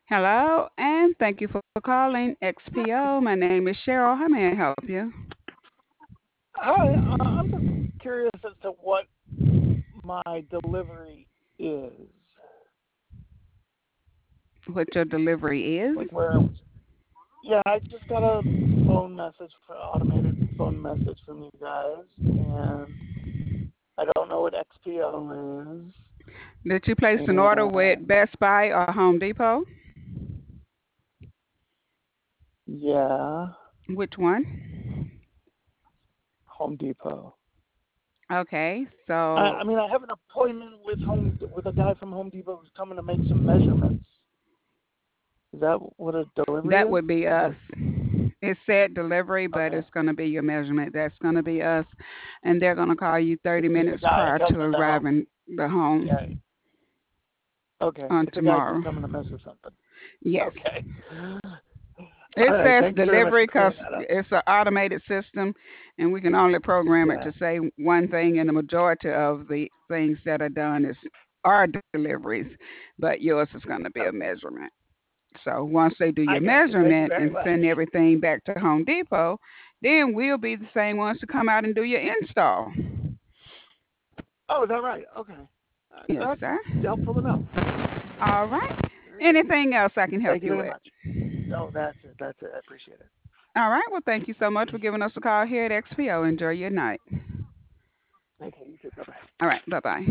Hello, and thank you for calling XPO. My name is Cheryl. How may I help you? Hi, I'm just curious as to what my delivery is. What your delivery is? Like where, yeah, I just got a phone message for automated phone message from you guys, and I don't know what XPO is. Did you place an order with And Best Buy or Home Depot? yeah, Which one? Home Depot. Okay, I so mean, I have an appointment with a guy from Home Depot who's coming to make some measurements. Is that what a delivery that is? would be us. It said delivery, but Okay, it's going to be your measurement. That's going to be us. And they're going to call you 30 it's just a minutes guy prior to coming to help. arriving the Yeah, home okay, on it's a guy just tomorrow. coming to measure something. Yes. Okay. It All right. says Thank you very much delivery for clearing because that up. it's an automated system, and we can only program it Yeah. to say one thing. And the majority of the things that are done are deliveries, but yours is going to be a Okay. measurement. So once they do your I got you. Thank you measurement very and much. send everything back to Home Depot, then we'll be the same ones to come out and do your install. Oh, is that right? Okay. Yes, That's sir. helpful to know. All right. Very good. Anything else I can help Thank you you very with? much. No, that's it. That's it. I appreciate it. All right. Well, thank you so much for giving us a call here at XPO. Enjoy your night. Okay. You too. Bye bye. All right. Bye bye.